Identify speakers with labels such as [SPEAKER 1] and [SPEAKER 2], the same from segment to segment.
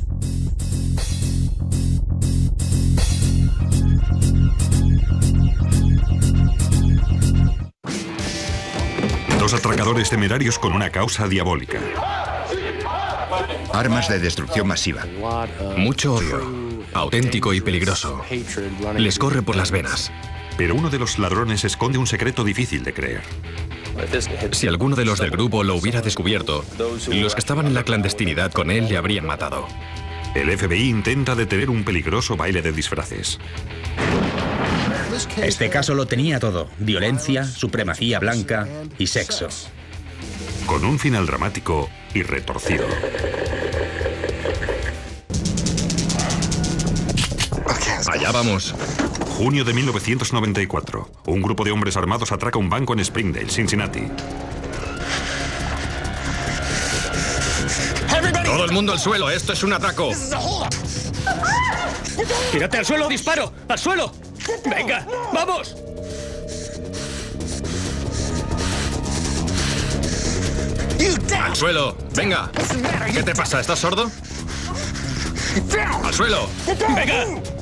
[SPEAKER 1] Dos atracadores temerarios con una causa diabólica.
[SPEAKER 2] Armas de destrucción masiva.
[SPEAKER 3] Mucho odio, auténtico y peligroso. Les corre por las venas.
[SPEAKER 1] Pero uno de los ladrones esconde un secreto difícil de creer.
[SPEAKER 3] Si alguno de los del grupo lo hubiera descubierto, los que estaban en la clandestinidad con él le habrían matado.
[SPEAKER 1] El FBI intenta detener un peligroso baile de disfraces.
[SPEAKER 4] Este caso lo tenía todo: violencia, supremacía blanca y sexo.
[SPEAKER 1] Con un final dramático y retorcido.
[SPEAKER 3] Allá vamos.
[SPEAKER 1] Junio de 1994. Un grupo de hombres armados atraca un banco en Springdale, Cincinnati.
[SPEAKER 3] Todo el mundo al suelo, esto es un atraco.
[SPEAKER 5] ¡Tírate al suelo, disparo! ¡Al suelo! ¡Venga, vamos!
[SPEAKER 3] ¡Al suelo! ¡Venga! ¿Qué te pasa? ¿Estás sordo? ¡Al suelo!
[SPEAKER 5] ¡Venga!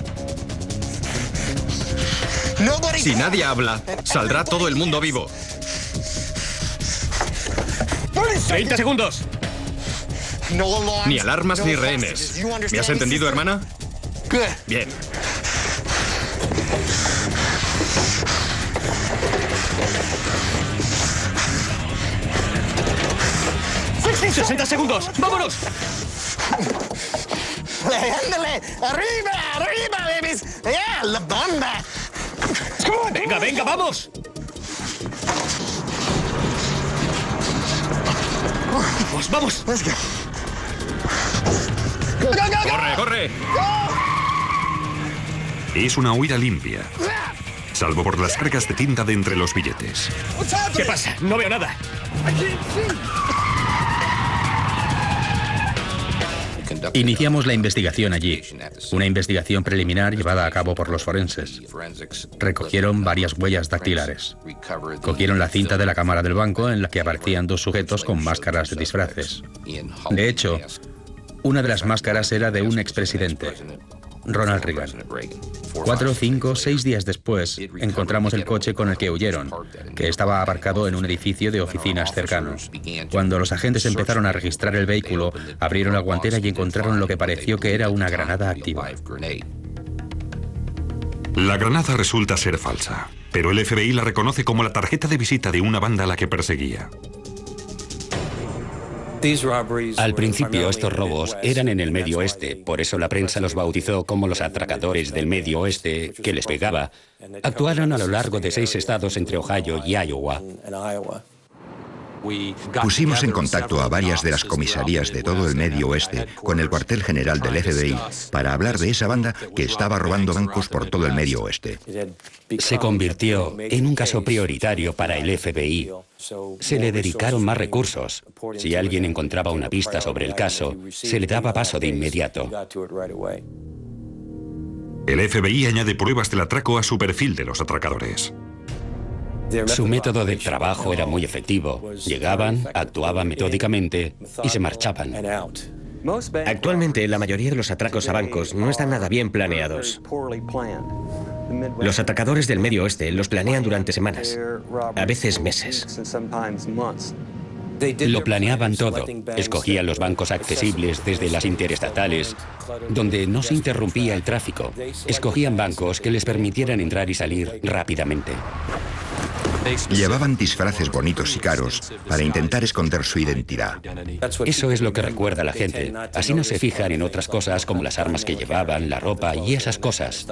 [SPEAKER 3] Si nadie habla, saldrá todo el mundo vivo.
[SPEAKER 5] 30 segundos.
[SPEAKER 3] Ni alarmas ni rehenes. ¿Me has entendido, hermana? Bien.
[SPEAKER 5] ¡60 segundos! ¡Vámonos!
[SPEAKER 6] ¡Ándale! ¡Arriba! ¡Arriba, babies! ¡Ya! ¡La bomba!
[SPEAKER 5] ¡Venga, venga, vamos! ¡Vamos, vamos!
[SPEAKER 3] ¡Corre, corre!
[SPEAKER 1] Es una huida limpia, salvo por las cargas de tinta de entre los billetes.
[SPEAKER 5] ¿Qué pasa? No veo nada.
[SPEAKER 4] Iniciamos la investigación allí, una investigación preliminar llevada a cabo por los forenses. Recogieron varias huellas dactilares. Cogieron la cinta de la cámara del banco en la que aparecían dos sujetos con máscaras de disfraces. De hecho, una de las máscaras era de un expresidente, Ronald Reagan. 4, 5, 6 días después, encontramos el coche con el que huyeron, que estaba aparcado en un edificio de oficinas cercano. Cuando los agentes empezaron a registrar el vehículo, abrieron la guantera y encontraron lo que pareció que era una granada activa.
[SPEAKER 1] La granada resulta ser falsa, pero el FBI la reconoce como la tarjeta de visita de una banda a la que perseguía.
[SPEAKER 7] Al principio estos robos eran en el Medio Oeste, por eso la prensa los bautizó como los atracadores del Medio Oeste, que les pegaba. Actuaron a lo largo de 6 estados entre Ohio y Iowa.
[SPEAKER 2] Pusimos en contacto a varias de las comisarías de todo el Medio Oeste con el cuartel general del FBI para hablar de esa banda que estaba robando bancos por todo el Medio Oeste.
[SPEAKER 7] Se convirtió en un caso prioritario para el FBI. Se le dedicaron más recursos. Si alguien encontraba una pista sobre el caso, se le daba paso de inmediato.
[SPEAKER 1] El FBI añade pruebas del atraco a su perfil de los atracadores.
[SPEAKER 7] Su método de trabajo era muy efectivo. Llegaban, actuaban metódicamente y se marchaban.
[SPEAKER 8] Actualmente, la mayoría de los atracos a bancos no están nada bien planeados. Los atracadores del Medio Oeste los planean durante semanas, a veces meses.
[SPEAKER 7] Lo planeaban todo. Escogían los bancos accesibles desde las interestatales, donde no se interrumpía el tráfico. Escogían bancos que les permitieran entrar y salir rápidamente.
[SPEAKER 2] Llevaban disfraces bonitos y caros para intentar esconder su identidad.
[SPEAKER 7] Eso es lo que recuerda a la gente. Así no se fijan en otras cosas como las armas que llevaban, la ropa y esas cosas.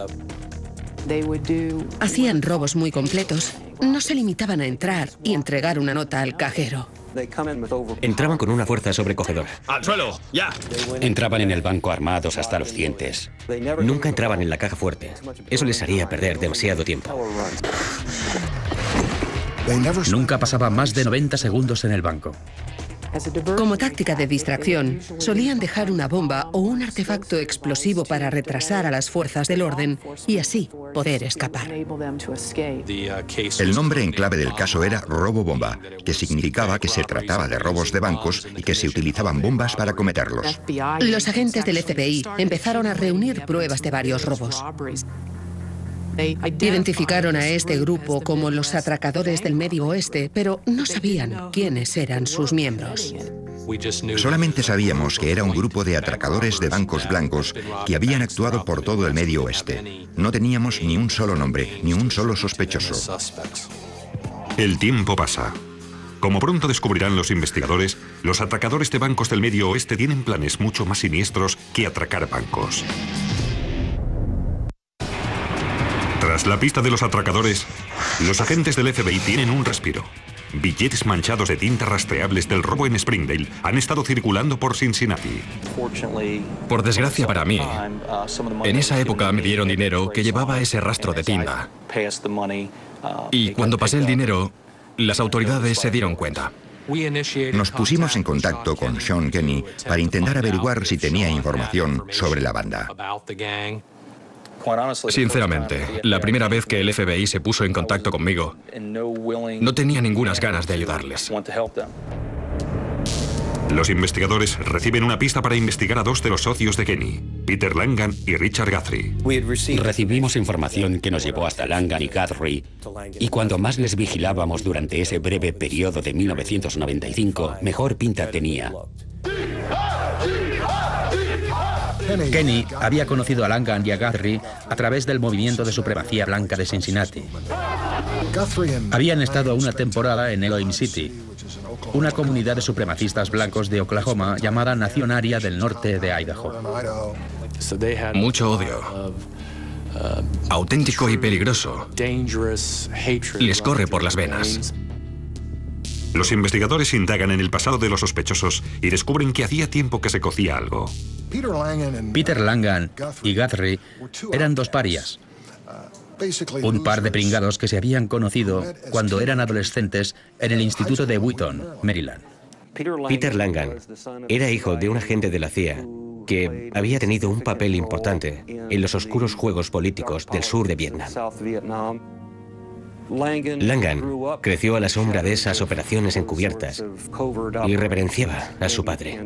[SPEAKER 9] Hacían robos muy completos. No se limitaban a entrar y entregar una nota al cajero.
[SPEAKER 8] Entraban con una fuerza sobrecogedora.
[SPEAKER 3] ¡Al suelo! ¡Ya!
[SPEAKER 7] Entraban en el banco armados hasta los dientes.
[SPEAKER 8] Nunca entraban en la caja fuerte. Eso les haría perder demasiado tiempo.
[SPEAKER 4] Nunca pasaba más de 90 segundos en el banco.
[SPEAKER 9] Como táctica de distracción, solían dejar una bomba o un artefacto explosivo para retrasar a las fuerzas del orden y así poder escapar.
[SPEAKER 2] El nombre en clave del caso era robo bomba, que significaba que se trataba de robos de bancos y que se utilizaban bombas para cometerlos.
[SPEAKER 9] Los agentes del FBI empezaron a reunir pruebas de varios robos. Identificaron a este grupo como los atracadores del Medio Oeste, pero no sabían quiénes eran sus miembros.
[SPEAKER 2] Solamente sabíamos que era un grupo de atracadores de bancos blancos que habían actuado por todo el Medio Oeste. No teníamos ni un solo nombre, ni un solo sospechoso.
[SPEAKER 1] El tiempo pasa. Como pronto descubrirán los investigadores, los atracadores de bancos del Medio Oeste tienen planes mucho más siniestros que atracar bancos. Tras la pista de los atracadores, los agentes del FBI tienen un respiro. Billetes manchados de tinta rastreables del robo en Springdale han estado circulando por Cincinnati.
[SPEAKER 3] Por desgracia para mí, en esa época me dieron dinero que llevaba ese rastro de tinta. Y cuando pasé el dinero, las autoridades se dieron cuenta.
[SPEAKER 2] Nos pusimos en contacto con Sean Kenny para intentar averiguar si tenía información sobre la banda.
[SPEAKER 3] Sinceramente, la primera vez que el FBI se puso en contacto conmigo, no tenía ningunas ganas de ayudarles.
[SPEAKER 1] Los investigadores reciben una pista para investigar a dos de los socios de Kenny, Peter Langan y Richard Guthrie.
[SPEAKER 7] Recibimos información que nos llevó hasta Langan y Guthrie, y cuando más les vigilábamos durante ese breve periodo de 1995, mejor pinta tenía.
[SPEAKER 4] Kenny había conocido a Langan y a Guthrie a través del movimiento de supremacía blanca de Cincinnati. Habían estado una temporada en Elohim City, una comunidad de supremacistas blancos de Oklahoma llamada Nación Aria del norte de Idaho.
[SPEAKER 3] Mucho odio, auténtico y peligroso, les corre por las venas.
[SPEAKER 1] Los investigadores indagan en el pasado de los sospechosos y descubren que hacía tiempo que se cocía algo.
[SPEAKER 4] Peter Langan y Guthrie eran dos parias, un par de pringados que se habían conocido cuando eran adolescentes en el instituto de Wheaton, Maryland.
[SPEAKER 8] Peter Langan era hijo de un agente de la CIA que había tenido un papel importante en los oscuros juegos políticos del sur de Vietnam. Langan creció a la sombra de esas operaciones encubiertas y reverenciaba a su padre.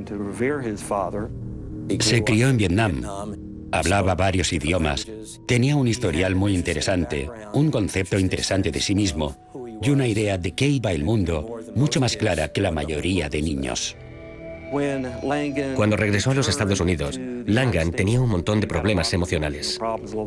[SPEAKER 7] Se crió en Vietnam, hablaba varios idiomas, tenía un historial muy interesante, un concepto interesante de sí mismo y una idea de qué iba el mundo mucho más clara que la mayoría de niños.
[SPEAKER 8] Cuando regresó a los Estados Unidos, Langan tenía un montón de problemas emocionales.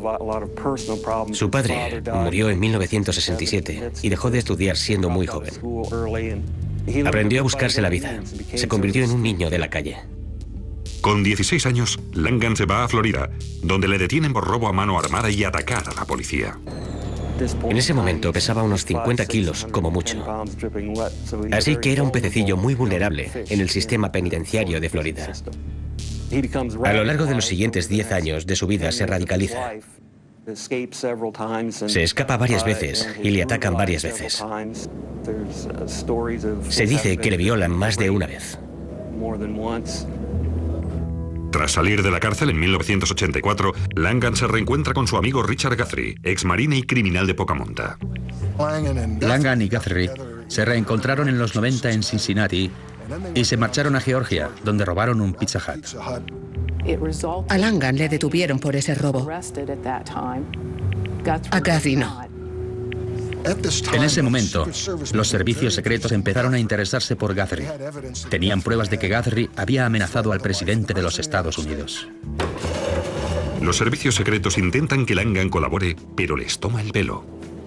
[SPEAKER 8] Su padre murió en 1967 y dejó de estudiar siendo muy joven. Aprendió a buscarse la vida. Se convirtió en un niño de la calle.
[SPEAKER 1] Con 16 años, Langan se va a Florida, donde le detienen por robo a mano armada y atacar a la policía.
[SPEAKER 8] En ese momento pesaba unos 50 kilos, como mucho. Así que era un pececillo muy vulnerable en el sistema penitenciario de Florida. A lo largo de los siguientes 10 años de su vida se radicaliza. Se escapa varias veces y le atacan varias veces. Se dice que le violan más de una vez.
[SPEAKER 1] Tras salir de la cárcel en 1984, Langan se reencuentra con su amigo Richard Guthrie, ex marine y criminal de poca monta.
[SPEAKER 4] Langan y Guthrie se reencontraron en los 90 en Cincinnati y se marcharon a Georgia, donde robaron un Pizza Hut.
[SPEAKER 9] A Langan le detuvieron por ese robo. A Guthrie no.
[SPEAKER 4] En ese momento, los servicios secretos empezaron a interesarse por Guthrie. Tenían pruebas de que Guthrie había amenazado al presidente de los Estados Unidos.
[SPEAKER 1] Los servicios secretos intentan que Langan colabore, pero les toma el pelo.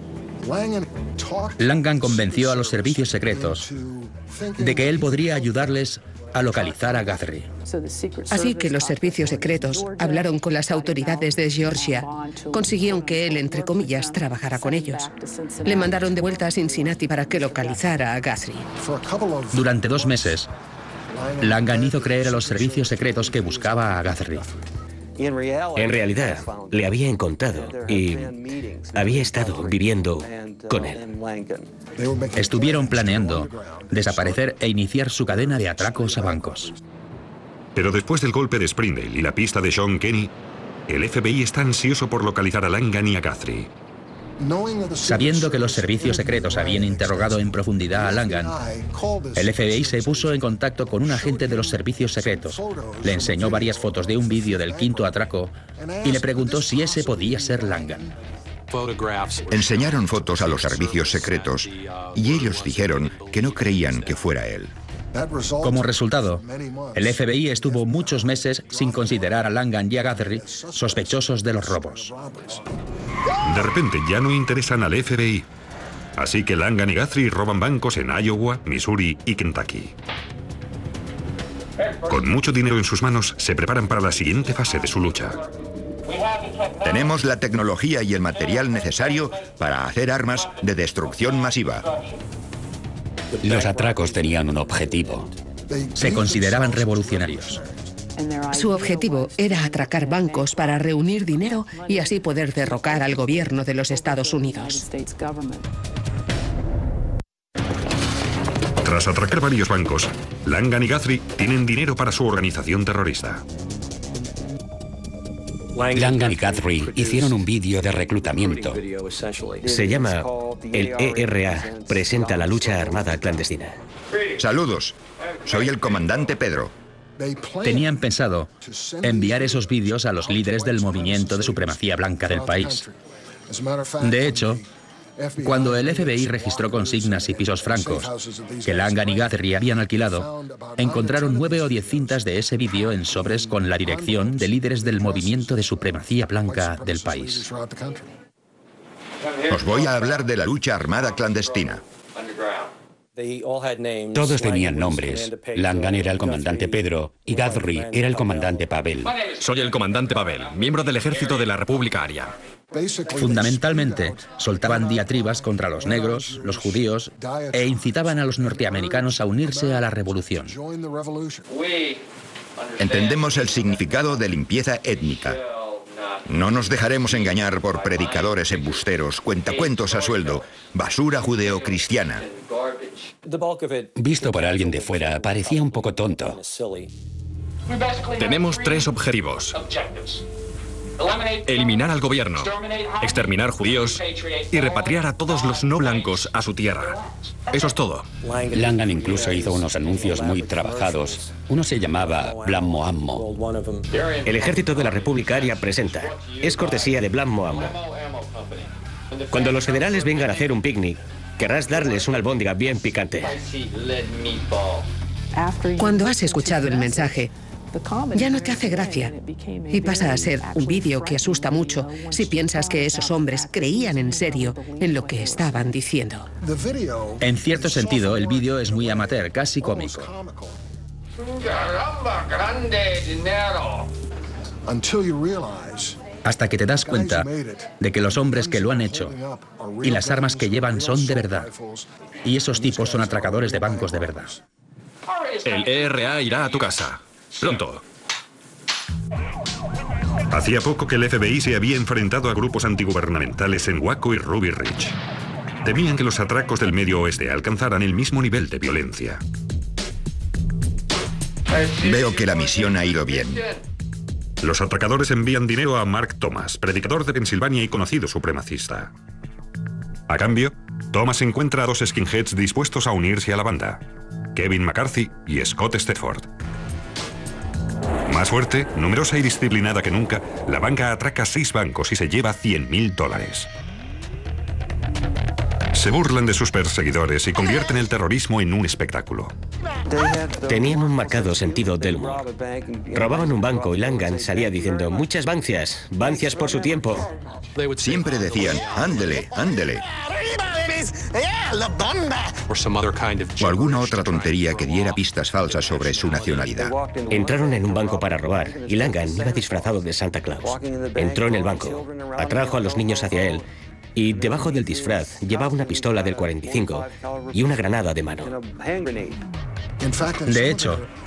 [SPEAKER 4] Langan convenció a los servicios secretos de que él podría ayudarles a localizar a Guthrie.
[SPEAKER 9] Así que los servicios secretos hablaron con las autoridades de Georgia. Consiguieron que él, entre comillas, trabajara con ellos. Le mandaron de vuelta a Cincinnati para que localizara a Guthrie.
[SPEAKER 4] Durante 2 meses, Langan hizo creer a los servicios secretos que buscaba a Guthrie.
[SPEAKER 8] En realidad, le había encontrado y había estado viviendo con él.
[SPEAKER 4] Estuvieron planeando desaparecer e iniciar su cadena de atracos a bancos.
[SPEAKER 1] Pero después del golpe de Springdale y la pista de Sean Kenny, el FBI está ansioso por localizar a Langan y a Guthrie.
[SPEAKER 4] Sabiendo que los servicios secretos habían interrogado en profundidad a Langan, el FBI se puso en contacto con un agente de los servicios secretos, le enseñó varias fotos de un vídeo del quinto atraco y le preguntó si ese podía ser Langan.
[SPEAKER 2] Enseñaron fotos a los servicios secretos y ellos dijeron que no creían que fuera él.
[SPEAKER 4] Como resultado, el FBI estuvo muchos meses sin considerar a Langan y a Guthrie sospechosos de los robos.
[SPEAKER 1] De repente ya no interesan al FBI. Así que Langan y Guthrie roban bancos en Iowa, Missouri y Kentucky. Con mucho dinero en sus manos, se preparan para la siguiente fase de su lucha.
[SPEAKER 2] Tenemos la tecnología y el material necesario para hacer armas de destrucción masiva.
[SPEAKER 7] Los atracos tenían un objetivo.
[SPEAKER 4] Se consideraban revolucionarios.
[SPEAKER 9] Su objetivo era atracar bancos para reunir dinero y así poder derrocar al gobierno de los Estados Unidos.
[SPEAKER 1] Tras atracar varios bancos, Langan y Guthrie tienen dinero para su organización terrorista.
[SPEAKER 7] Langan y Guthrie hicieron un vídeo de reclutamiento.
[SPEAKER 8] Se llama El ERA presenta la lucha armada clandestina.
[SPEAKER 2] Saludos, soy el comandante Pedro.
[SPEAKER 4] Tenían pensado enviar esos vídeos a los líderes del movimiento de supremacía blanca del país. De hecho, cuando el FBI registró consignas y pisos francos que Langan y Guthrie habían alquilado, encontraron 9 o 10 cintas de ese vídeo en sobres con la dirección de líderes del movimiento de supremacía blanca del país.
[SPEAKER 2] Os voy a hablar de la lucha armada clandestina.
[SPEAKER 7] Todos tenían nombres. Langan era el comandante Pedro y Guthrie era el comandante Pavel.
[SPEAKER 3] Soy el comandante Pavel, miembro del ejército de la República Aria.
[SPEAKER 4] Fundamentalmente, soltaban diatribas contra los negros, los judíos e incitaban a los norteamericanos a unirse a la revolución.
[SPEAKER 2] Entendemos el significado de limpieza étnica. No nos dejaremos engañar por predicadores embusteros, cuentacuentos a sueldo, basura judeocristiana.
[SPEAKER 7] Visto por alguien de fuera, parecía un poco tonto.
[SPEAKER 3] Tenemos 3 objetivos. Eliminar al gobierno, exterminar judíos y repatriar a todos los no blancos a su tierra. Eso es todo.
[SPEAKER 7] Langan incluso hizo unos anuncios muy trabajados. Uno se llamaba Blammo Ammo.
[SPEAKER 8] El ejército de la República Aria presenta. Es cortesía de Blammo Ammo. Cuando los generales vengan a hacer un picnic, querrás darles una albóndiga bien picante.
[SPEAKER 9] Cuando has escuchado el mensaje, ya no te hace gracia y pasa a ser un vídeo que asusta mucho si piensas que esos hombres creían en serio en lo que estaban diciendo.
[SPEAKER 4] En cierto sentido, el vídeo es muy amateur, casi cómico. Hasta que te das cuenta de que los hombres que lo han hecho y las armas que llevan son de verdad. Y esos tipos son atracadores de bancos de verdad.
[SPEAKER 3] El ERA irá a tu casa. Pronto.
[SPEAKER 1] Hacía poco que el FBI se había enfrentado a grupos antigubernamentales en Waco y Ruby Ridge. Temían que los atracos del Medio Oeste alcanzaran el mismo nivel de violencia.
[SPEAKER 2] Veo que la misión ha ido bien.
[SPEAKER 1] Los atracadores envían dinero a Mark Thomas, predicador de Pensilvania y conocido supremacista. A cambio, Thomas encuentra a 2 skinheads dispuestos a unirse a la banda: Kevin McCarthy y Scott Stedford. Más fuerte, numerosa y disciplinada que nunca, la banda atraca 6 bancos y se lleva $100.000. Se burlan de sus perseguidores y convierten el terrorismo en un espectáculo.
[SPEAKER 8] Tenían un marcado sentido del humor. Robaban un banco y Langan salía diciendo: muchas bancias, bancias por su tiempo.
[SPEAKER 2] Siempre decían, ándele, ándele. O alguna otra tontería que diera pistas falsas sobre su nacionalidad.
[SPEAKER 8] Entraron en un banco para robar y Langan iba disfrazado de Santa Claus. Entró en el banco, atrajo a los niños hacia él y debajo del disfraz llevaba una pistola del 45 y una granada de mano.
[SPEAKER 4] De hecho,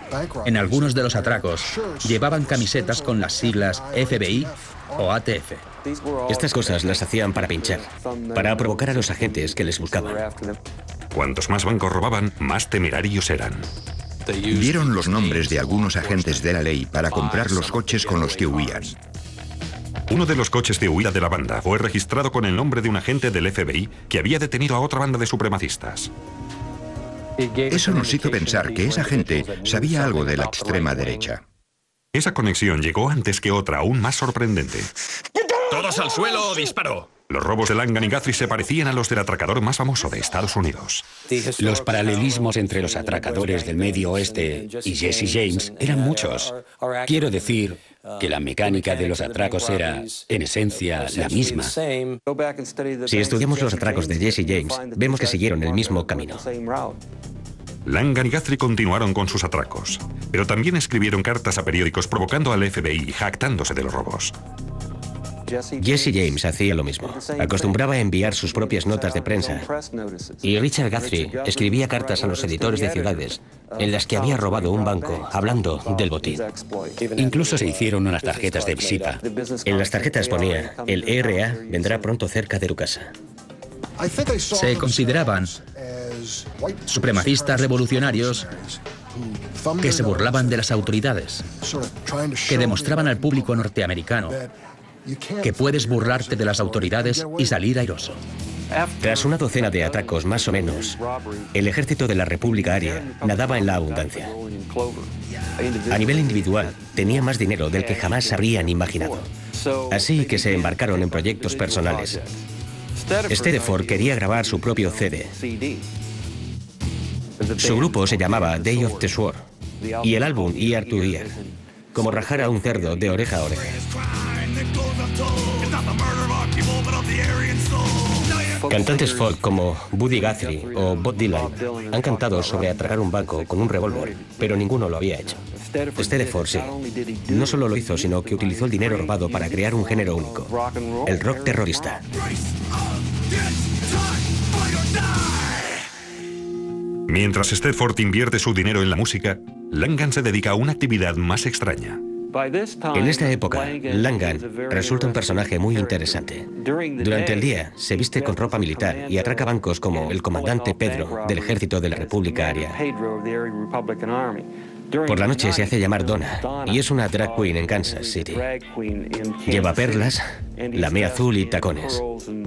[SPEAKER 4] En algunos de los atracos llevaban camisetas con las siglas FBI o ATF.
[SPEAKER 8] Estas cosas las hacían para pinchar, para provocar a los agentes que les buscaban.
[SPEAKER 1] Cuantos más bancos robaban, más temerarios eran.
[SPEAKER 2] Dieron los nombres de algunos agentes de la ley para comprar los coches con los que huían.
[SPEAKER 1] Uno de los coches de huida de la banda fue registrado con el nombre de un agente del FBI que había detenido a otra banda de supremacistas.
[SPEAKER 2] Eso nos hizo pensar que esa gente sabía algo de la extrema derecha.
[SPEAKER 1] Esa conexión llegó antes que otra aún más sorprendente.
[SPEAKER 3] ¡Todos al suelo o disparo!
[SPEAKER 1] Los robos de Langan y Guthrie se parecían a los del atracador más famoso de Estados Unidos.
[SPEAKER 7] Los paralelismos entre los atracadores del Medio Oeste y Jesse James eran muchos. Quiero decir que la mecánica de los atracos era, en esencia, la misma.
[SPEAKER 8] Si estudiamos los atracos de Jesse James, vemos que siguieron el mismo camino.
[SPEAKER 1] Langan y Guthrie continuaron con sus atracos, pero también escribieron cartas a periódicos provocando al FBI y jactándose de los robos.
[SPEAKER 8] Jesse James hacía lo mismo. Acostumbraba a enviar sus propias notas de prensa. Y Richard Guthrie escribía cartas a los editores de ciudades en las que había robado un banco, hablando del botín.
[SPEAKER 7] Incluso se hicieron unas tarjetas de visita.
[SPEAKER 8] En las tarjetas ponía: el ERA vendrá pronto cerca de tu casa.
[SPEAKER 4] Se consideraban supremacistas revolucionarios que se burlaban de las autoridades, que demostraban al público norteamericano que puedes burlarte de las autoridades y salir airoso.
[SPEAKER 8] Tras una docena de atracos más o menos, el ejército de la República Aria nadaba en la abundancia. A nivel individual, tenía más dinero del que jamás habrían imaginado. Así que se embarcaron en proyectos personales. Stedeford quería grabar su propio CD. Su grupo se llamaba Day of the Sword y el álbum Ear to Ear, como rajar a un cerdo de oreja a oreja. Cantantes folk como Buddy Guthrie o Bob Dylan han cantado sobre atracar un banco con un revólver, pero ninguno lo había hecho. Stedeford sí. No solo lo hizo, sino que utilizó el dinero robado para crear un género único, el rock terrorista.
[SPEAKER 1] Mientras Stedeford invierte su dinero en la música, Langan se dedica a una actividad más extraña.
[SPEAKER 8] En esta época, Langan resulta un personaje muy interesante. Durante el día, se viste con ropa militar y atraca bancos como el comandante Pedro del ejército de la República Aria. Por la noche se hace llamar Donna y es una drag queen en Kansas City. Lleva perlas, lamé azul y tacones.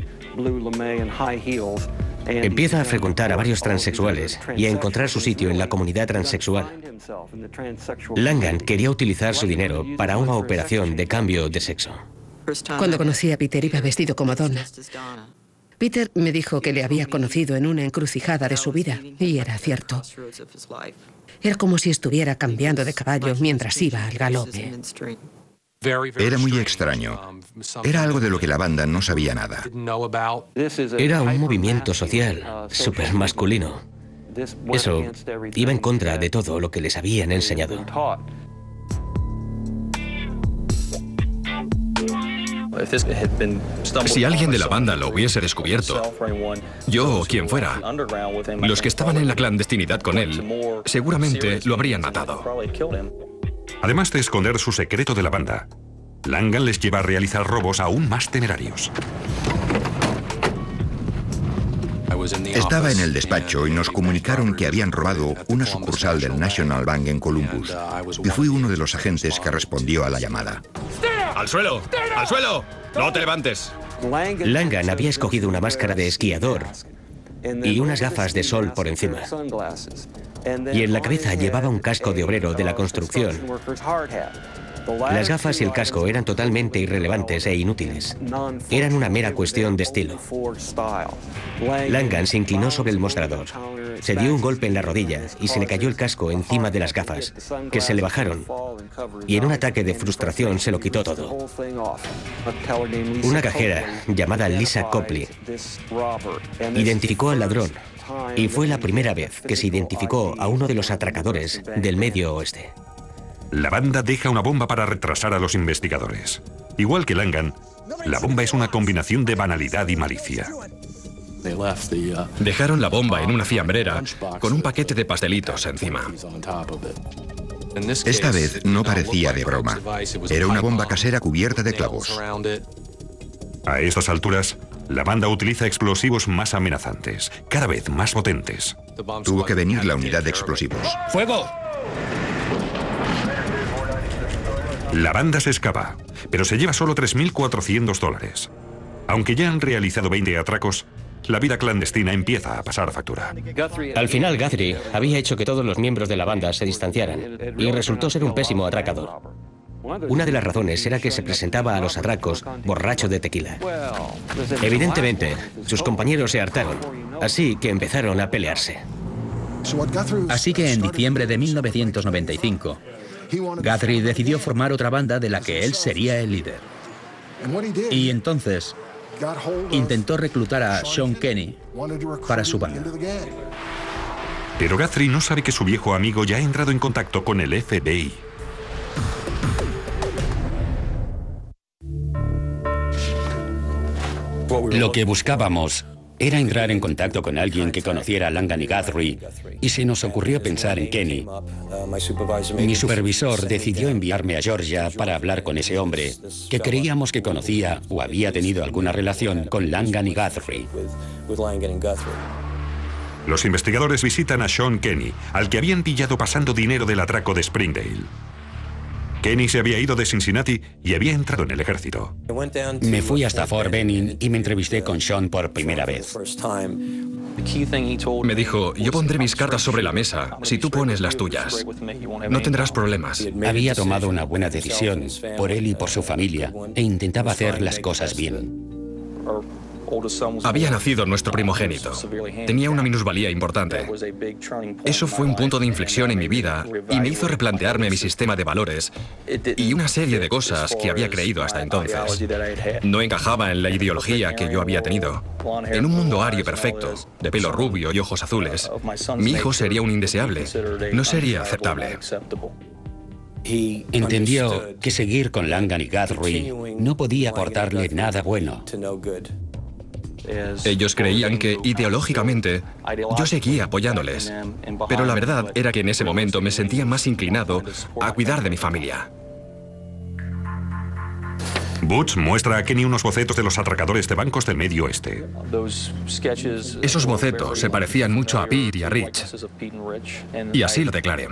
[SPEAKER 8] Empieza a frecuentar a varios transexuales y a encontrar su sitio en la comunidad transexual. Langan quería utilizar su dinero para una operación de cambio de sexo.
[SPEAKER 9] Cuando conocí a Peter iba vestido como Donna. Peter me dijo que le había conocido en una encrucijada de su vida, y era cierto. Era como si estuviera cambiando de caballo mientras iba al galope.
[SPEAKER 2] Era muy extraño. Era algo de lo que la banda no sabía nada.
[SPEAKER 8] Era un movimiento social súper masculino. Eso iba en contra de todo lo que les habían enseñado.
[SPEAKER 3] Si alguien de la banda lo hubiese descubierto, yo o quien fuera, los que estaban en la clandestinidad con él, seguramente lo habrían matado.
[SPEAKER 1] Además de esconder su secreto de la banda, Langan les lleva a realizar robos aún más temerarios.
[SPEAKER 2] Estaba en el despacho y nos comunicaron que habían robado una sucursal del National Bank en Columbus. Y fui uno de los agentes que respondió a la llamada.
[SPEAKER 3] ¡Al suelo! ¡Al suelo! ¡No te levantes!
[SPEAKER 8] Langan había escogido una máscara de esquiador y unas gafas de sol por encima. Y en la cabeza llevaba un casco de obrero de la construcción. Las gafas y el casco eran totalmente irrelevantes e inútiles. Eran una mera cuestión de estilo. Langan se inclinó sobre el mostrador, se dio un golpe en la rodilla y se le cayó el casco encima de las gafas, que se le bajaron, y en un ataque de frustración se lo quitó todo. Una cajera llamada Lisa Copley identificó al ladrón y fue la primera vez que se identificó a uno de los atracadores del Medio Oeste.
[SPEAKER 1] La banda deja una bomba para retrasar a los investigadores. Igual que Langan, la bomba es una combinación de banalidad y malicia.
[SPEAKER 3] Dejaron la bomba en una fiambrera con un paquete de pastelitos encima.
[SPEAKER 2] Esta vez no parecía de broma. Era una bomba casera cubierta de clavos.
[SPEAKER 1] A estas alturas, la banda utiliza explosivos más amenazantes, cada vez más potentes.
[SPEAKER 2] Tuvo que venir la unidad de explosivos.
[SPEAKER 5] ¡Fuego!
[SPEAKER 1] La banda se escapa, pero se lleva solo $3.400. Aunque ya han realizado 20 atracos, la vida clandestina empieza a pasar factura.
[SPEAKER 8] Al final, Guthrie había hecho que todos los miembros de la banda se distanciaran y resultó ser un pésimo atracador. Una de las razones era que se presentaba a los atracos borracho de tequila. Evidentemente, sus compañeros se hartaron, así que empezaron a pelearse.
[SPEAKER 4] Así que en diciembre de 1995, Guthrie decidió formar otra banda de la que él sería el líder. Y entonces intentó reclutar a Sean Kenny para su banda.
[SPEAKER 1] Pero Guthrie no sabe que su viejo amigo ya ha entrado en contacto con el FBI.
[SPEAKER 7] Lo que buscábamos era entrar en contacto con alguien que conociera a Langan y Guthrie, y se nos ocurrió pensar en Kenny. Mi supervisor decidió enviarme a Georgia para hablar con ese hombre, que creíamos que conocía o había tenido alguna relación con Langan y Guthrie.
[SPEAKER 1] Los investigadores visitan a Sean Kenny, al que habían pillado pasando dinero del atraco de Springdale. Kenny se había ido de Cincinnati y había entrado en el ejército.
[SPEAKER 7] Me fui hasta Fort Benning y me entrevisté con Sean por primera vez.
[SPEAKER 3] Me dijo, yo pondré mis cartas sobre la mesa si tú pones las tuyas. No tendrás problemas.
[SPEAKER 7] Había tomado una buena decisión por él y por su familia e intentaba hacer las cosas bien.
[SPEAKER 3] Había nacido nuestro primogénito. Tenía una minusvalía importante. Eso fue un punto de inflexión en mi vida y me hizo replantearme mi sistema de valores y una serie de cosas que había creído hasta entonces. No encajaba en la ideología que yo había tenido. En un mundo ario perfecto, de pelo rubio y ojos azules, mi hijo sería un indeseable. No sería aceptable.
[SPEAKER 7] Entendió que seguir con Langan y Guthrie no podía aportarle nada bueno.
[SPEAKER 3] Ellos creían que, ideológicamente, yo seguía apoyándoles. Pero la verdad era que en ese momento me sentía más inclinado a cuidar de mi familia.
[SPEAKER 1] Butch muestra a Kenny unos bocetos de los atracadores de bancos del Medio Oeste.
[SPEAKER 3] Esos bocetos se parecían mucho a Pete y a Rich. Y así lo declaré.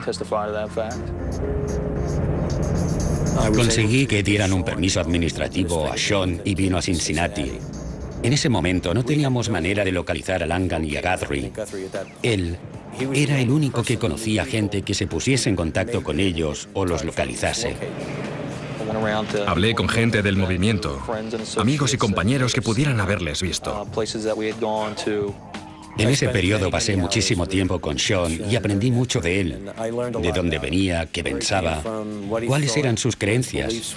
[SPEAKER 7] Conseguí que dieran un permiso administrativo a Sean y vino a Cincinnati. En ese momento no teníamos manera de localizar a Langan y a Guthrie. Él era el único que conocía gente que se pusiese en contacto con ellos o los localizase.
[SPEAKER 3] Hablé con gente del movimiento, amigos y compañeros que pudieran haberles visto.
[SPEAKER 7] En ese periodo pasé muchísimo tiempo con Sean y aprendí mucho de él, de dónde venía, qué pensaba, cuáles eran sus creencias.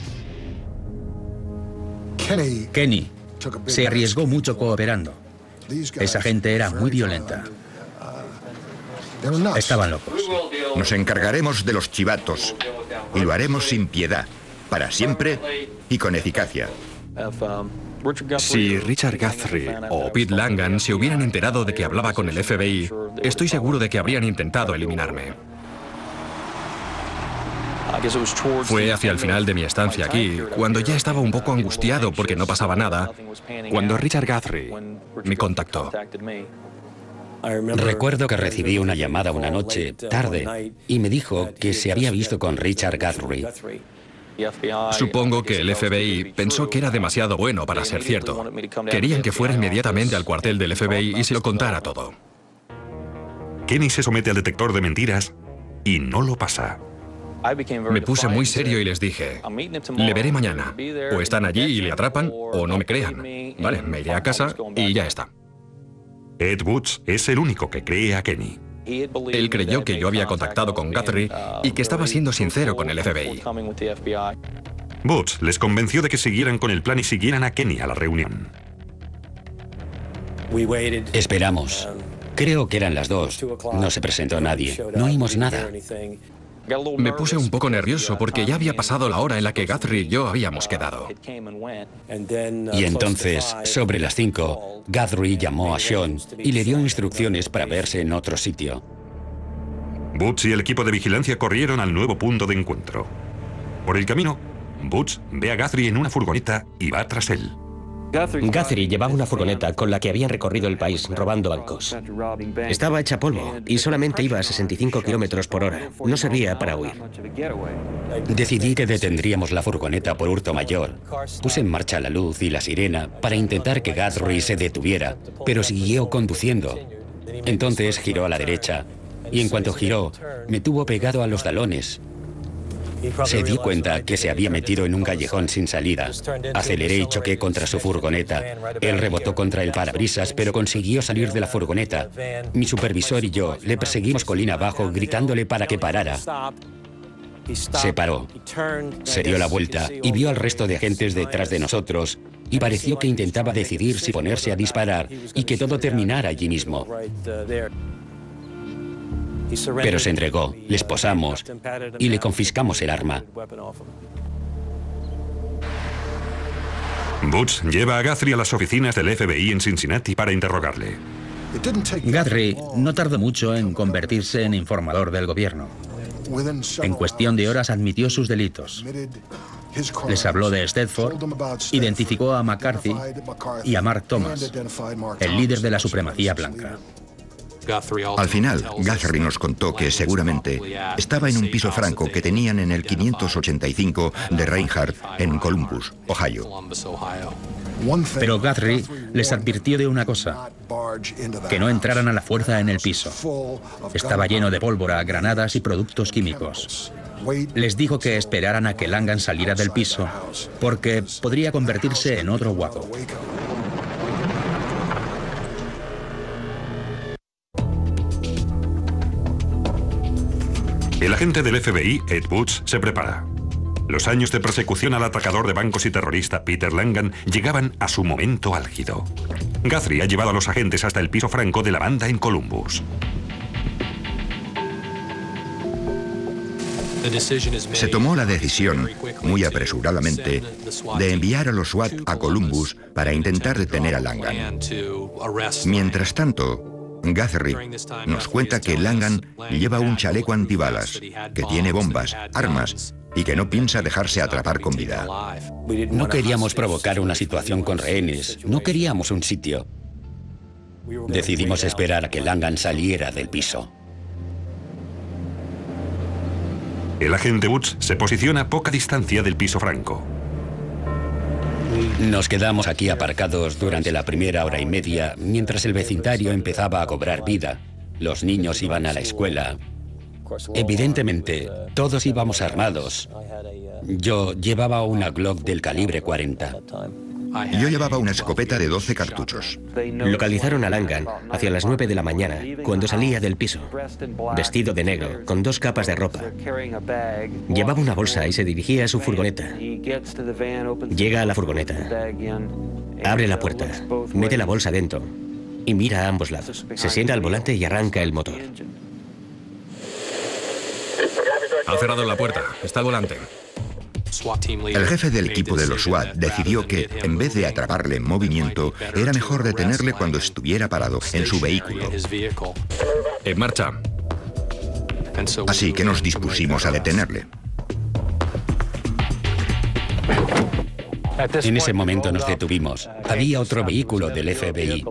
[SPEAKER 4] Kenny se arriesgó mucho cooperando. Esa gente era muy violenta. Estaban locos.
[SPEAKER 2] Nos encargaremos de los chivatos y lo haremos sin piedad, para siempre y con eficacia.
[SPEAKER 3] Si Richard Guthrie o Pete Langan se hubieran enterado de que hablaba con el FBI, estoy seguro de que habrían intentado eliminarme. Fue hacia el final de mi estancia aquí, cuando ya estaba un poco angustiado porque no pasaba nada, cuando Richard Guthrie me contactó.
[SPEAKER 7] Recuerdo que recibí una llamada una noche, tarde, y me dijo que se había visto con Richard Guthrie.
[SPEAKER 3] Supongo que el FBI pensó que era demasiado bueno para ser cierto. Querían que fuera inmediatamente al cuartel del FBI y se lo contara todo.
[SPEAKER 1] Kenny se somete al detector de mentiras y no lo pasa.
[SPEAKER 3] Me puse muy serio y les dije, le veré mañana. O están allí y le atrapan, o no me crean. Vale, me iré a casa y ya está.
[SPEAKER 1] Ed Butch es el único que cree a Kenny.
[SPEAKER 3] Él creyó que yo había contactado con Guthrie y que estaba siendo sincero con el FBI.
[SPEAKER 1] Butch les convenció de que siguieran con el plan y siguieran a Kenny a la reunión.
[SPEAKER 7] Esperamos. Creo que eran las 2. No se presentó nadie. No oímos nada.
[SPEAKER 3] Me puse un poco nervioso porque ya había pasado la hora en la que Guthrie y yo habíamos quedado.
[SPEAKER 7] Y entonces, sobre las 5, Guthrie llamó a Sean y le dio instrucciones para verse en otro sitio.
[SPEAKER 1] Butch y el equipo de vigilancia corrieron al nuevo punto de encuentro. Por el camino, Butch ve a Guthrie en una furgoneta y va tras él.
[SPEAKER 8] Guthrie llevaba una furgoneta con la que habían recorrido el país robando bancos. Estaba hecha polvo y solamente iba a 65 kilómetros por hora. No servía para huir.
[SPEAKER 7] Decidí que detendríamos la furgoneta por hurto mayor. Puse en marcha la luz y la sirena para intentar que Guthrie se detuviera, pero siguió conduciendo. Entonces giró a la derecha y en cuanto giró, me tuvo pegado a los talones. Se dio cuenta que se había metido en un callejón sin salida. Aceleré y choqué contra su furgoneta. Él rebotó contra el parabrisas, pero consiguió salir de la furgoneta. Mi supervisor y yo le perseguimos colina abajo, gritándole para que parara. Se paró. Se dio la vuelta y vio al resto de agentes detrás de nosotros y pareció que intentaba decidir si ponerse a disparar y que todo terminara allí mismo. Pero se entregó, le esposamos y le confiscamos el arma.
[SPEAKER 1] Butch lleva a Guthrie a las oficinas del FBI en Cincinnati para interrogarle.
[SPEAKER 4] Guthrie no tardó mucho en convertirse en informador del gobierno. En cuestión de horas admitió sus delitos. Les habló de Stedford, identificó a McCarthy y a Mark Thomas, el líder de la supremacía blanca.
[SPEAKER 2] Al final, Guthrie nos contó que seguramente estaba en un piso franco que tenían en el 585 de Reinhardt en Columbus, Ohio.
[SPEAKER 4] Pero Guthrie les advirtió de una cosa, que no entraran a la fuerza en el piso. Estaba lleno de pólvora, granadas y productos químicos. Les dijo que esperaran a que Langan saliera del piso, porque podría convertirse en otro Waco.
[SPEAKER 1] El agente del FBI, Ed Butch, se prepara. Los años de persecución al atracador de bancos y terrorista Peter Langan llegaban a su momento álgido. Guthrie ha llevado a los agentes hasta el piso franco de la banda en Columbus.
[SPEAKER 2] Se tomó la decisión, muy apresuradamente, de enviar a los SWAT a Columbus para intentar detener a Langan. Mientras tanto, Guthrie nos cuenta que Langan lleva un chaleco antibalas, que tiene bombas, armas y que no piensa dejarse atrapar con vida.
[SPEAKER 7] No queríamos provocar una situación con rehenes, no queríamos un sitio. Decidimos esperar a que Langan saliera del piso.
[SPEAKER 1] El agente Butch se posiciona a poca distancia del piso franco.
[SPEAKER 7] Nos quedamos aquí aparcados durante la primera hora y media mientras el vecindario empezaba a cobrar vida. Los niños iban a la escuela. Evidentemente, todos íbamos armados. Yo llevaba una Glock del calibre 40.
[SPEAKER 2] Yo llevaba una escopeta de 12 cartuchos.
[SPEAKER 8] Localizaron a Langan hacia las 9 de la mañana, cuando salía del piso, vestido de negro, con 2 capas de ropa. Llevaba una bolsa y se dirigía a su furgoneta. Llega a la furgoneta, abre la puerta, mete la bolsa dentro y mira a ambos lados. Se sienta al volante y arranca el motor.
[SPEAKER 3] Ha cerrado la puerta, está al volante.
[SPEAKER 2] El jefe del equipo de los SWAT decidió que, en vez de atraparle en movimiento, era mejor detenerle cuando estuviera parado en su vehículo.
[SPEAKER 3] En marcha.
[SPEAKER 2] Así que nos dispusimos a detenerle.
[SPEAKER 7] En ese momento nos detuvimos. Había otro vehículo del FBI.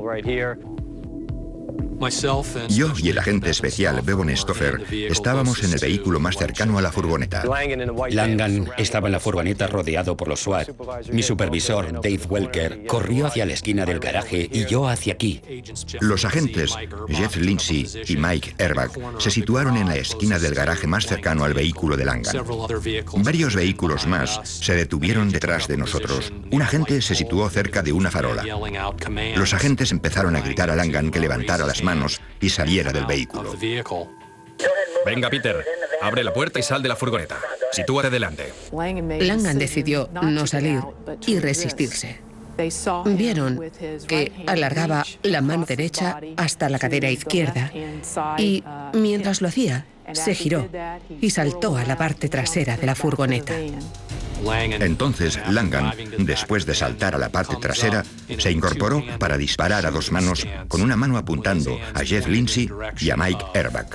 [SPEAKER 2] Yo y el agente especial Bevon Stoffer estábamos en el vehículo más cercano a la furgoneta.
[SPEAKER 7] Langan estaba en la furgoneta rodeado por los SWAT. Mi supervisor, Dave Welker, corrió hacia la esquina del garaje y yo hacia aquí.
[SPEAKER 2] Los agentes Jeff Lindsay y Mike Erbach se situaron en la esquina del garaje más cercano al vehículo de Langan. Varios vehículos más se detuvieron detrás de nosotros. Un agente se situó cerca de una farola. Los agentes empezaron a gritar a Langan que levantara las manos y saliera del vehículo.
[SPEAKER 3] Venga, Peter, abre la puerta y sal de la furgoneta. Sitúate delante.
[SPEAKER 9] Langan decidió no salir y resistirse. Vieron que alargaba la mano derecha hasta la cadera izquierda y, mientras lo hacía, se giró y saltó a la parte trasera de la furgoneta.
[SPEAKER 2] Entonces Langan, después de saltar a la parte trasera, se incorporó para disparar a dos manos, con una mano apuntando a Jeff Lindsay y a Mike Erbach.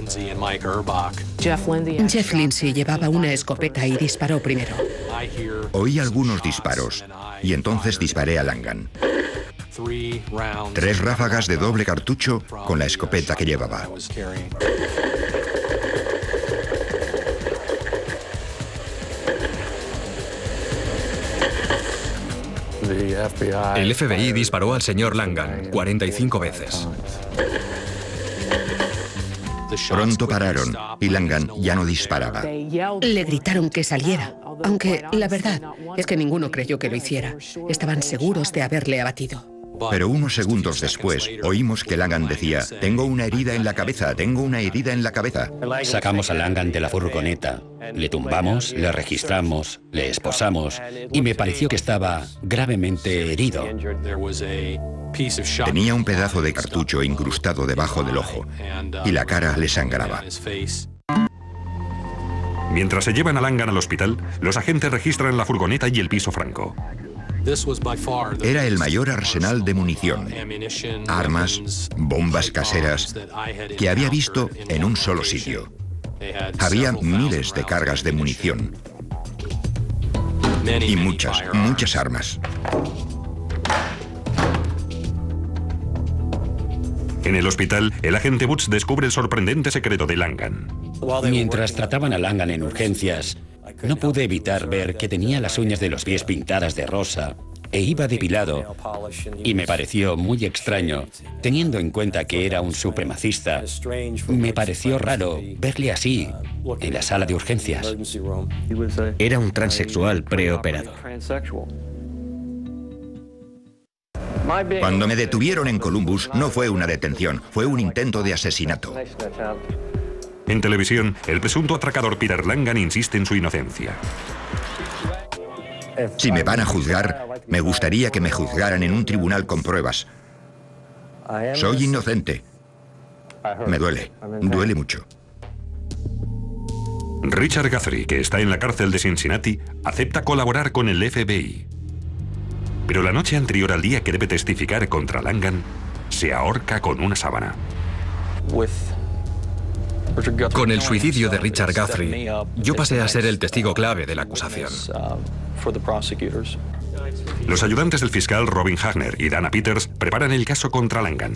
[SPEAKER 9] Jeff Lindsay llevaba una escopeta y disparó primero.
[SPEAKER 2] Oí algunos disparos y entonces disparé a Langan. 3 ráfagas de doble cartucho con la escopeta que llevaba.
[SPEAKER 3] El FBI disparó al señor Langan 45 veces.
[SPEAKER 2] Pronto pararon y Langan ya no disparaba.
[SPEAKER 9] Le gritaron que saliera, aunque la verdad es que ninguno creyó que lo hiciera. Estaban seguros de haberle abatido.
[SPEAKER 2] Pero unos segundos después oímos que Langan decía: tengo una herida en la cabeza, tengo una herida en la cabeza.
[SPEAKER 7] Sacamos a Langan de la furgoneta, le tumbamos, le registramos, le esposamos y me pareció que estaba gravemente herido.
[SPEAKER 2] Tenía un pedazo de cartucho incrustado debajo del ojo y la cara le sangraba.
[SPEAKER 1] Mientras se llevan a Langan al hospital, los agentes registran la furgoneta y el piso franco.
[SPEAKER 2] Era el mayor arsenal de munición, armas, bombas caseras que había visto en un solo sitio. Había miles de cargas de munición y muchas armas.
[SPEAKER 1] En el hospital, el agente Butz descubre el sorprendente secreto de Langan.
[SPEAKER 7] Mientras trataban a Langan en urgencias, no pude evitar ver que tenía las uñas de los pies pintadas de rosa e iba depilado, y me pareció muy extraño, teniendo en cuenta que era un supremacista. Me pareció raro verle así en la sala de urgencias.
[SPEAKER 8] Era un transexual preoperado.
[SPEAKER 2] Cuando me detuvieron en Columbus, no fue una detención, fue un intento de asesinato.
[SPEAKER 1] En televisión, el presunto atracador Peter Langan insiste en su inocencia.
[SPEAKER 2] Si me van a juzgar, me gustaría que me juzgaran en un tribunal con pruebas. Soy inocente. Me duele mucho.
[SPEAKER 1] Richard Guthrie, que está en la cárcel de Cincinnati, acepta colaborar con el FBI. Pero la noche anterior al día que debe testificar contra Langan, se ahorca con una sábana.
[SPEAKER 3] Con el suicidio de Richard Guthrie, yo pasé a ser el testigo clave de la acusación.
[SPEAKER 1] Los ayudantes del fiscal Robin Hagner y Dana Peters preparan el caso contra Langan.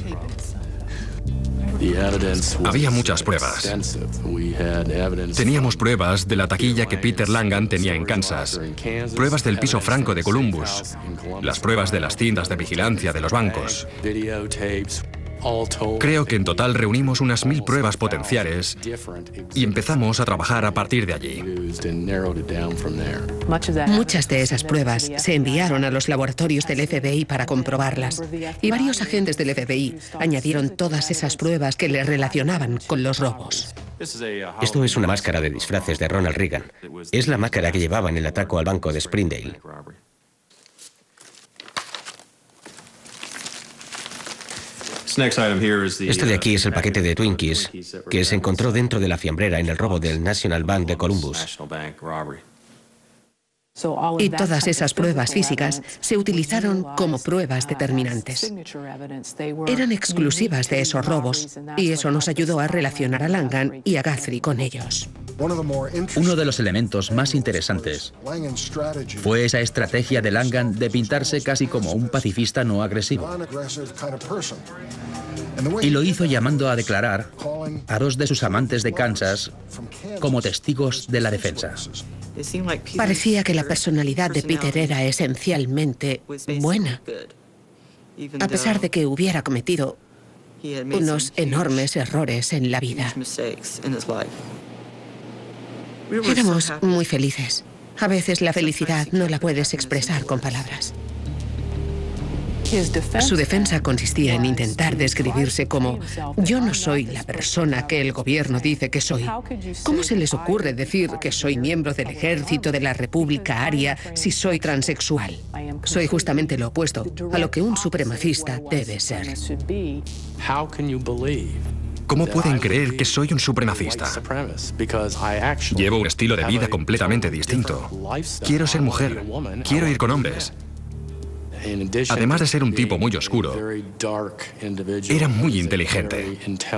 [SPEAKER 3] Había muchas pruebas. Teníamos pruebas de la taquilla que Peter Langan tenía en Kansas, pruebas del piso franco de Columbus, las pruebas de las cintas de vigilancia de los bancos. Creo que en total reunimos unas 1000 pruebas potenciales y empezamos a trabajar a partir de allí.
[SPEAKER 9] Muchas de esas pruebas se enviaron a los laboratorios del FBI para comprobarlas, y varios agentes del FBI añadieron todas esas pruebas que le relacionaban con los robos.
[SPEAKER 8] Esto es una máscara de disfraces de Ronald Reagan. Es la máscara que llevaba en el atraco al banco de Springdale. Esto de aquí es el paquete de Twinkies que se encontró dentro de la fiambrera en el robo del National Bank de Columbus.
[SPEAKER 9] Y todas esas pruebas físicas se utilizaron como pruebas determinantes. Eran exclusivas de esos robos, y eso nos ayudó a relacionar a Langan y a Guthrie con ellos.
[SPEAKER 4] Uno de los elementos más interesantes fue esa estrategia de Langan de pintarse casi como un pacifista no agresivo. Y lo hizo llamando a declarar a 2 de sus amantes de Kansas como testigos de la defensa.
[SPEAKER 9] Parecía que la personalidad de Peter era esencialmente buena, a pesar de que hubiera cometido unos enormes errores en la vida. Éramos muy felices. A veces la felicidad no la puedes expresar con palabras. Su defensa consistía en intentar describirse como: yo no soy la persona que el gobierno dice que soy. ¿Cómo se les ocurre decir que soy miembro del ejército de la República Aria si soy transexual? Soy justamente lo opuesto a lo que un supremacista debe ser.
[SPEAKER 3] ¿Cómo pueden creer que soy un supremacista? Llevo un estilo de vida completamente distinto. Quiero ser mujer. Quiero ir con hombres. Además de ser un tipo muy oscuro, era muy inteligente.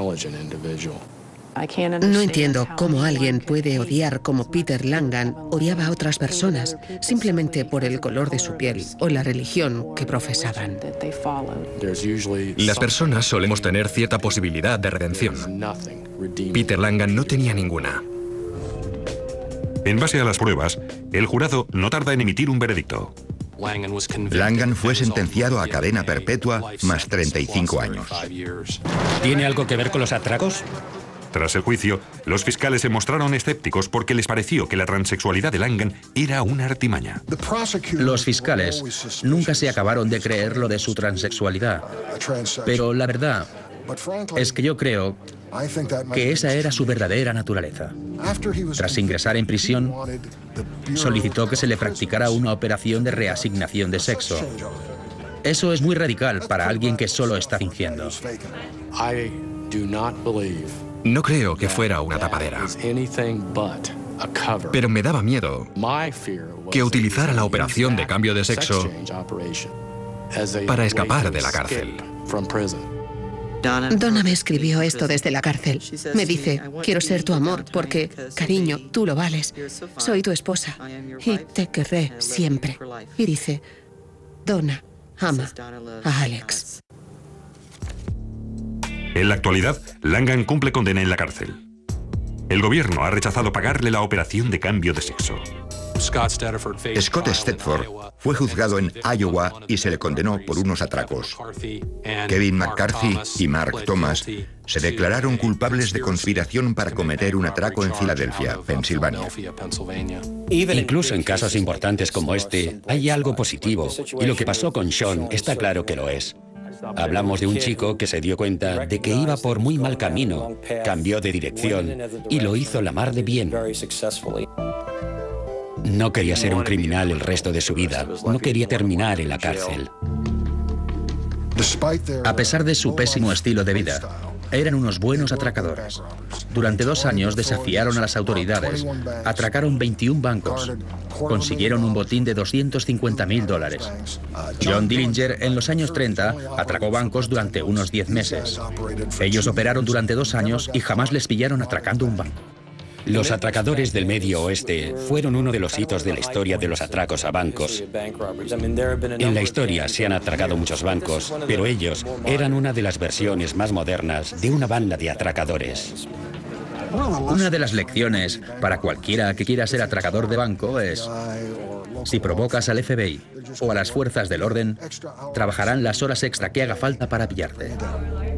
[SPEAKER 9] No entiendo cómo alguien puede odiar como Peter Langan odiaba a otras personas simplemente por el color de su piel o la religión que profesaban.
[SPEAKER 3] Las personas solemos tener cierta posibilidad de redención. Peter Langan no tenía ninguna.
[SPEAKER 1] En base a las pruebas, el jurado no tarda en emitir un veredicto.
[SPEAKER 2] Langan fue sentenciado a cadena perpetua más 35 años.
[SPEAKER 7] ¿Tiene algo que ver con los atracos?
[SPEAKER 1] Tras el juicio, los fiscales se mostraron escépticos porque les pareció que la transexualidad de Langan era una artimaña.
[SPEAKER 4] Los fiscales nunca se acabaron de creer lo de su transexualidad. Pero la verdad es que yo creo que esa era su verdadera naturaleza. Tras ingresar en prisión, solicitó que se le practicara una operación de reasignación de sexo. Eso es muy radical para alguien que solo está fingiendo.
[SPEAKER 3] No creo que fuera una tapadera. Pero me daba miedo que utilizara la operación de cambio de sexo para escapar de la cárcel.
[SPEAKER 9] Donna me escribió esto desde la cárcel. Me dice, quiero ser tu amor porque, cariño, tú lo vales. Soy tu esposa y te querré siempre. Y dice, Donna ama a Alex.
[SPEAKER 1] En la actualidad, Langan cumple condena en la cárcel. El gobierno ha rechazado pagarle la operación de cambio de sexo.
[SPEAKER 2] Scott Stedford fue juzgado en Iowa y se le condenó por unos atracos. Kevin McCarthy y Mark Thomas se declararon culpables de conspiración para cometer un atraco en Filadelfia, Pensilvania.
[SPEAKER 7] Incluso en casos importantes como este, hay algo positivo, y lo que pasó con Sean está claro que lo es. Hablamos de un chico que se dio cuenta de que iba por muy mal camino, cambió de dirección y lo hizo la mar de bien. No quería ser un criminal el resto de su vida, no quería terminar en la cárcel.
[SPEAKER 4] A pesar de su pésimo estilo de vida, eran unos buenos atracadores. Durante 2 años desafiaron a las autoridades, atracaron 21 bancos, consiguieron un botín de $250.000. John Dillinger en los años 30 atracó bancos durante unos 10 meses. Ellos operaron durante 2 años y jamás les pillaron atracando un banco.
[SPEAKER 7] Los atracadores del Medio Oeste fueron uno de los hitos de la historia de los atracos a bancos. En la historia se han atracado muchos bancos, pero ellos eran una de las versiones más modernas de una banda de atracadores.
[SPEAKER 4] Una de las lecciones para cualquiera que quiera ser atracador de banco es: si provocas al FBI o a las fuerzas del orden, trabajarán las horas extra que haga falta para pillarte.